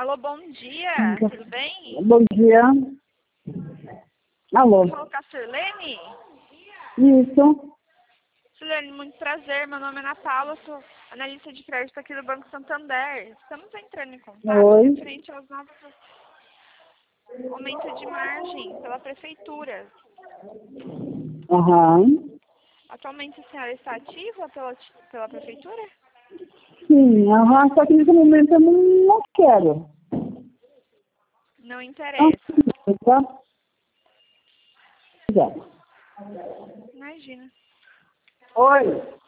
Alô, bom dia, tudo bem? Bom dia. Alô. Falou com a Sirlene? Isso. Sirlene, muito prazer. Meu nome é Ana Paula, sou analista de crédito aqui do Banco Santander. Estamos entrando em contato Oi. referente aos novos aumentos de margem pela prefeitura. Aham. Atualmente a senhora está ativa pela prefeitura? Sim, aham. Só que nesse momento eu não quero. Não interessa. Tá? Imagina. Oi.